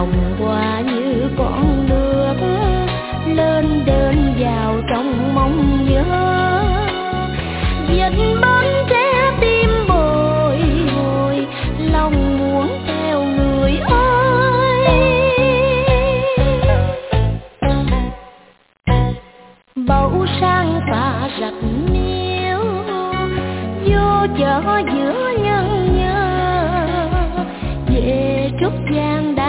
lòng qua như con nước lên đên vào trong mong nhớ, dệt bến tre tim bồi hồi lòng muốn theo người ơi. Bầu sang phà rạch miếu vô chợ giữa nhân nhơ về Trúc Giang.